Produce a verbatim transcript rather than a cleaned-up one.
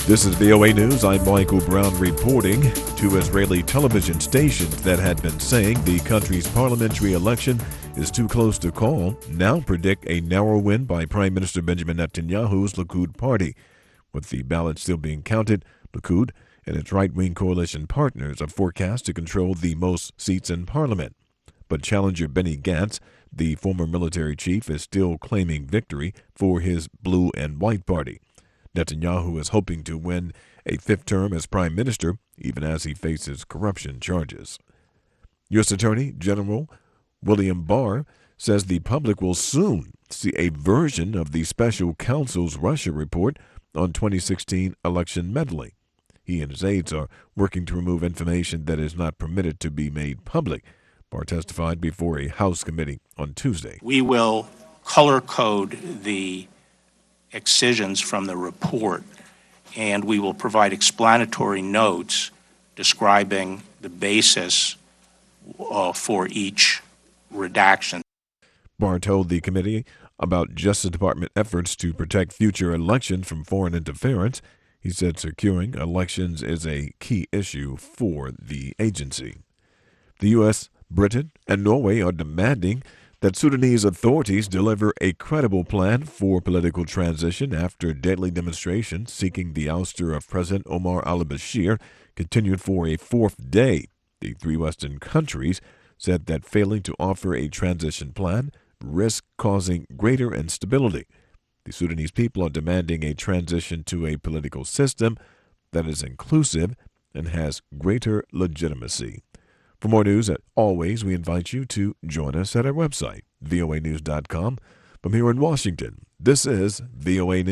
This is V O A News. I'm Michael Brown reporting. Two Israeli television stations that had been saying the country's parliamentary election is too close to call now predict a narrow win by Prime Minister Benjamin Netanyahu's Likud party. With the ballots still being counted, Likud and its right-wing coalition partners are forecast to control the most seats in parliament. But challenger Benny Gantz, the former military chief, is still claiming victory for his blue and white party. Netanyahu is hoping to win a fifth term as prime minister, even as he faces corruption charges. U S Attorney General William Barr says the public will soon see a version of the special counsel's Russia report on twenty sixteen election meddling. He and his aides are working to remove information that is not permitted to be made public. Barr testified before a House committee on Tuesday. We will color code the excisions from the report, and we will provide explanatory notes describing the basis uh, for each redaction. Barr told the committee about Justice Department efforts to protect future elections from foreign interference. He said securing elections is a key issue for the agency. The U S, Britain, and Norway are demanding that Sudanese authorities deliver a credible plan for political transition after deadly demonstrations seeking the ouster of President Omar al-Bashir continued for a fourth day. The three Western countries said that failing to offer a transition plan risks causing greater instability. The Sudanese people are demanding a transition to a political system that is inclusive and has greater legitimacy. For more news, as always, we invite you to join us at our website, V O A news dot com. From here in Washington, this is V O A News.